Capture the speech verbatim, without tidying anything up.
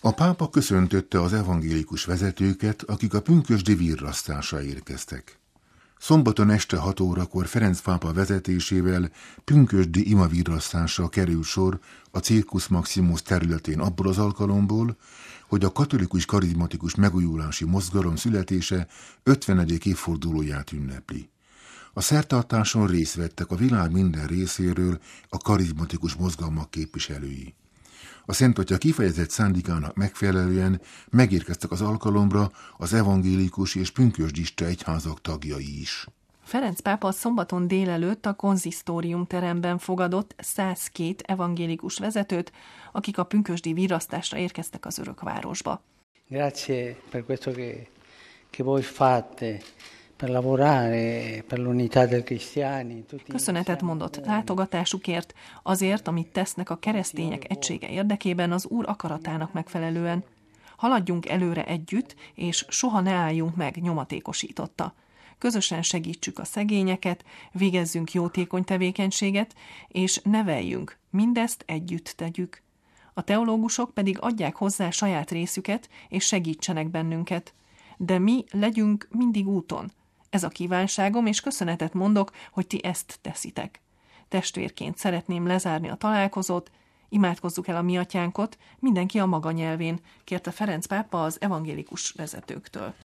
A pápa köszöntötte az evangélikus vezetőket, akik a pünkösdi virrasztásra érkeztek. Szombaton este hat órakor Ferenc pápa vezetésével pünkösdi imavirrasztásra kerül sor a Circus Maximus területén abból az alkalomból, hogy a katolikus karizmatikus megújulási mozgalom születése ötvenedik évfordulóját ünnepli. A szertartáson részt vettek a világ minden részéről a karizmatikus mozgalmak képviselői. A Szent Atya kifejezett szándékának megfelelően megérkeztek az alkalomra az evangélikus és pünkösdista egyházak tagjai is. Ferenc pápa szombaton délelőtt a konzisztórium teremben fogadott százkettő evangélikus vezetőt, akik a pünkösdi virrasztásra érkeztek az Örökvárosba. Grazie per questo che, che voi fate. Per lavorare per l'unità dei cristiani. Köszönetet mondott látogatásukért, azért, amit tesznek a keresztények egysége érdekében az Úr akaratának megfelelően. Haladjunk előre együtt, és soha ne álljunk meg, nyomatékosította. Közösen segítsük a szegényeket, végezzünk jótékony tevékenységet, és neveljünk, mindezt együtt tegyük. A teológusok pedig adják hozzá saját részüket, és segítsenek bennünket. De mi legyünk mindig úton. Ez a kívánságom, és köszönetet mondok, hogy ti ezt teszitek. Testvérként szeretném lezárni a találkozót, imádkozzuk el a mi atyánkot, mindenki a maga nyelvén, kérte Ferenc pápa az evangélikus vezetőktől.